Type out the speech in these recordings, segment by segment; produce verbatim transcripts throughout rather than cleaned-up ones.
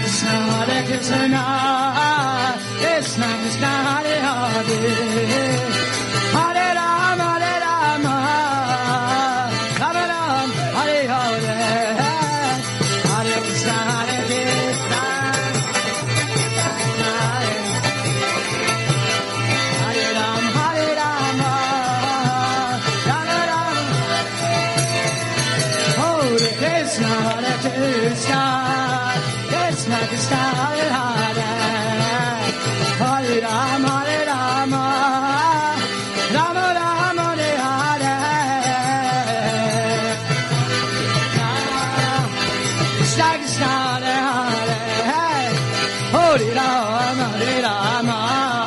Krishna, Hare Krishna, Krishna Krishna, Hare Hare, Hare Ram, Hare Rama, Rama Ram, Hare Hare, Hare Krishna, Hare Krishna, Hare Ram, Hare Rama, Rama Ram, Hare Krishna, Hare Krishna, Krishna Krishna, Hare Hare, Hare Ram, Hare Rama, Rama Ram, Hare Hare, Krishna Krishna, Hare Hare, Hare Ram, Hare Rama,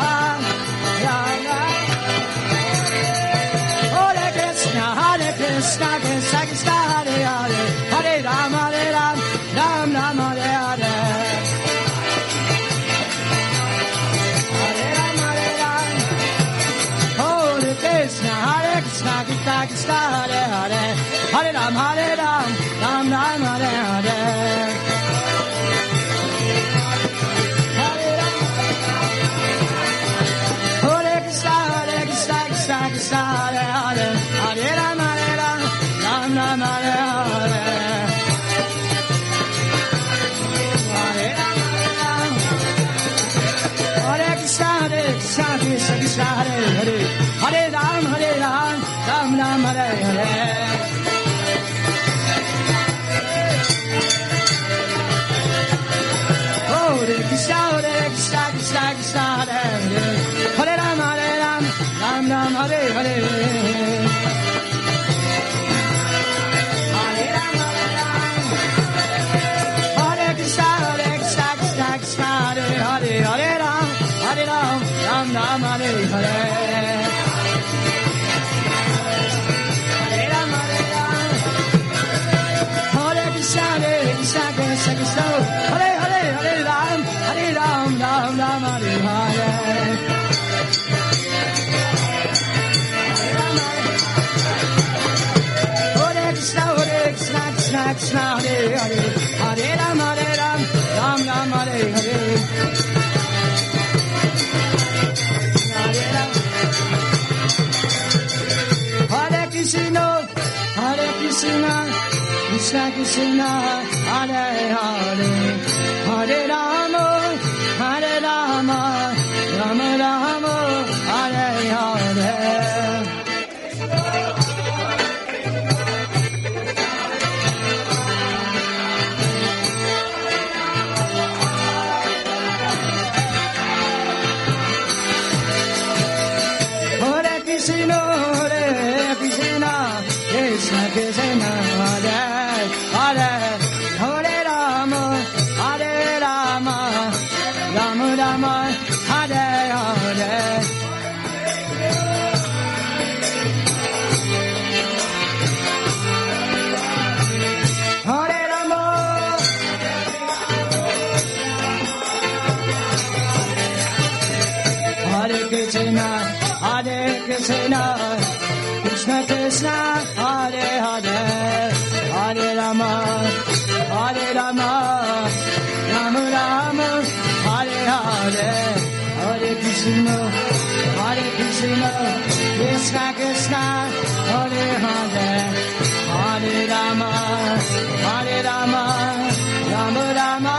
Hare Krishna, Hare Krishna, Krishna Krishna, Hare Hare, Hare Ram, Hare Ram, Ram Ram, Hare Hare. Krishna, Hare Krishna, Krishna Krishna, Hare Hare, Hare Ram, Hare Ram, Ram Ram, Hare Hare. Hare Krishna, Hare Krishna, Krishna Krishna, Hare Hare, Hare Ram, Hare Ram, Ram Ram, Hare Hare. Hare Ram, Hare Krishna, Hare Krishna, Krishna Krishna, Hare Hare, Hare Ram, Hare Ram, Ram Ram, Hare Hare. Hare Krishna, Hare Krishna, Krishna Krishna, Hare Hare, Hare Ram, Hare Ram, Ram Ram, Hare Hare. Hare Ram, Hare Ram, Hare Krishna, Hare Krishna, Krishna Krishna, Hare Hare, Hare Ram, Hare Ram, Ram Ram, Hare Hare. Krishna Krishna Krishna, Hare Hare, Hare Ram, Hare Ram, Ram Ram, Hare Hare. Hare Krishna, Hare Krishna, Krishna Krishna, Hare Hare, Hare Ram, Hare Ram, Ram Ram, Hare Hare. Hare Krishna, Hare Krishna, Krishna Krishna, Hare Hare, Hare Rama, Hare Rama, Rama Rama, Hare Hare. Hare Krishna, Hare Krishna, Krishna Krishna, Hare Hare, Hare Rama, Hare Rama, Rama Rama, Hare Hare. Hare Rama, Hare Krishna, Hare Krishna, Krishna Krishna, Hare Hare, Hare Rama, Hare Rama, Rama Rama, Hare Hare, Hare Krishna, Hare Krishna, Krishna Krishna, Hare Hare, Hare Rama, Hare Rama, Rama Rama,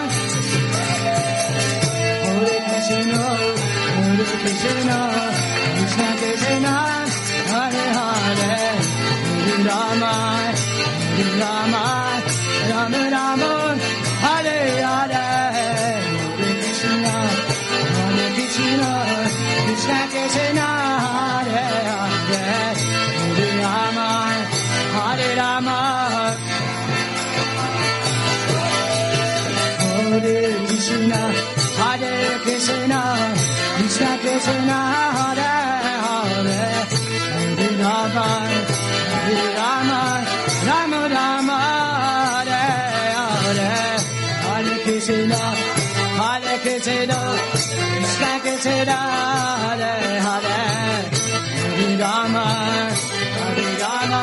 Hare Krishna, Hare Krishna, Krishna Krishna, Hare Hare, Hare Rama, Hare Rama, Rama Rama, Hare Hare, Hare Krishna, Hare Krishna, Krishna Krishna, Hare Hare, Hare Rama, Hare Rama, Hare Krishna, Hare Krishna, Krishna Krishna, Hare Hare, Hare Rama, Hare Rama, Rama Rama, Hare Hare, Hare Krishna, Hare Krishna, Krishna Krishna, Hare Hare, Hare Rama, Hare Rama,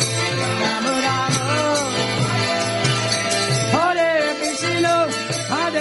Rama Rama, Hare Krishna, Hare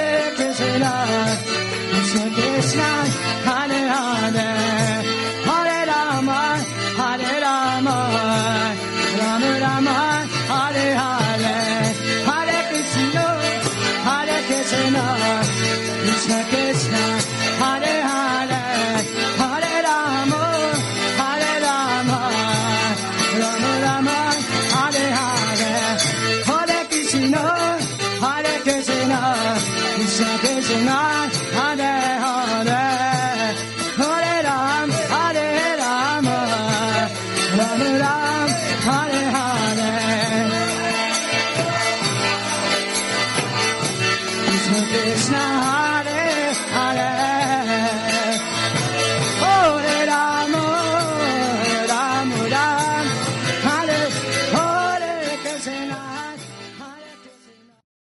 Rama Rama, Hare Hare, Hare Krishna, Hare Krishna, Krishna Krishna, Hare Hare, Hare Ram, Hare Rama, Rama Ram, Hare Hare, Krishna Krishna, Hare Hare, Hare Rama, Rama Ram, Hare Hare Krishna.